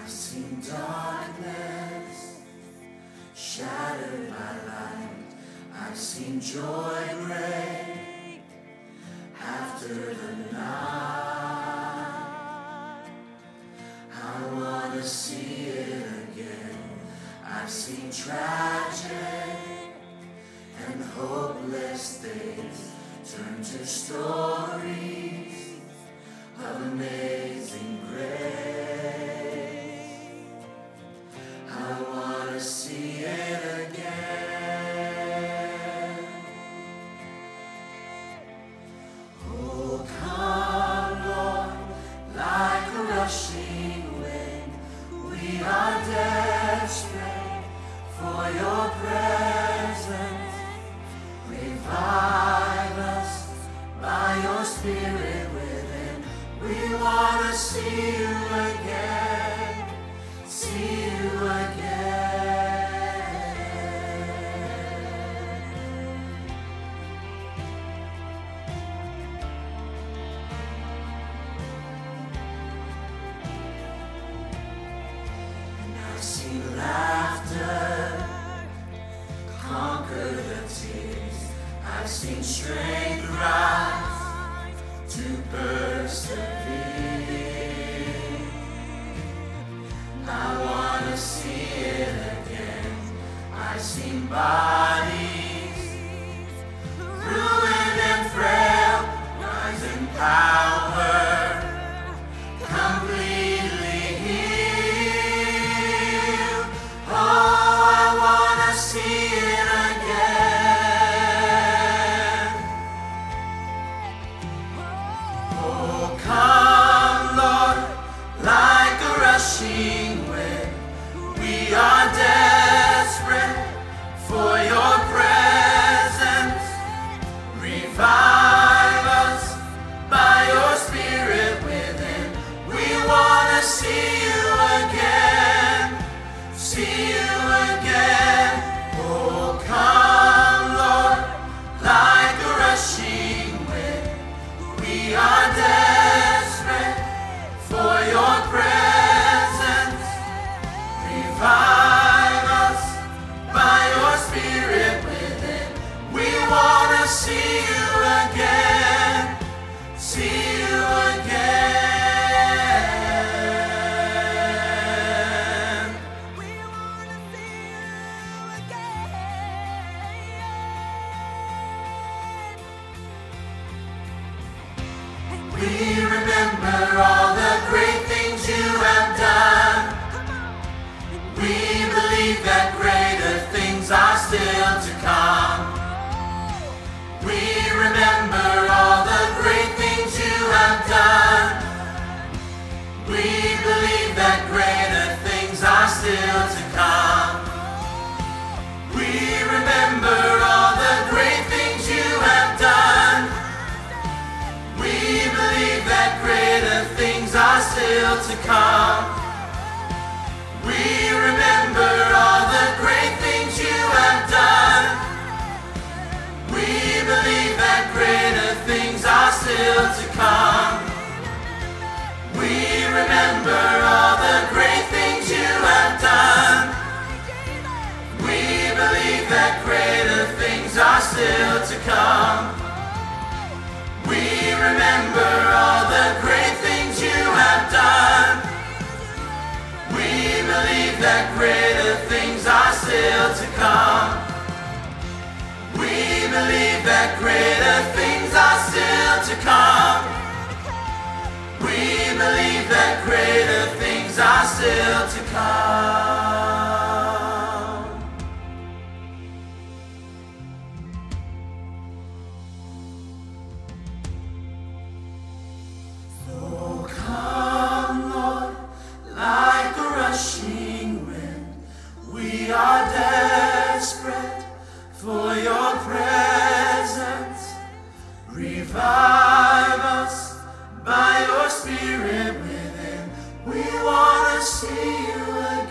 seen darkness shattered by light. I've seen joy break after the night. I want to see it again. I've seen tragic and hopeless days turn to stories of amazing grace. I want to see it again. Oh, come, Lord, like a rushing wind. We are desperate for your presence. Revive us by your Spirit within. We want to see you again, see you again. And I've seen laughter conquer the tears. I've seen strength rise to persevere. I want to see it again. I've seen bodies ruined and frail rise in power, completely healed. Oh, I want to see it again. Oh, come, Lord, like a rushing wind. We are desperate for your presence. Revive us by your Spirit within. We want to see you again, see you again. Oh, come, Lord, like a rushing wind. We are desperate for your presence. Revive us by your Spirit within. We want to see you again, see you again. We wanna see you again. We remember all the great things you have done. We believe that greater things are still to come. We remember all the great things you have done. We believe that greater things are still to come. We remember all the great things you have done. We believe that greater things are still to come. We remember all the great things you have done. We believe that greater things are still to come. We remember all the great things you have done. We believe that greater things are still to come. We remember all the great things you have done. We believe that greater things are still to come. We believe that greater things are still to come. We believe that greater things are still to come. So come, Lord, like a rushing wind. We are desperate for your presence. Revive us by your Spirit within. We want to see you again.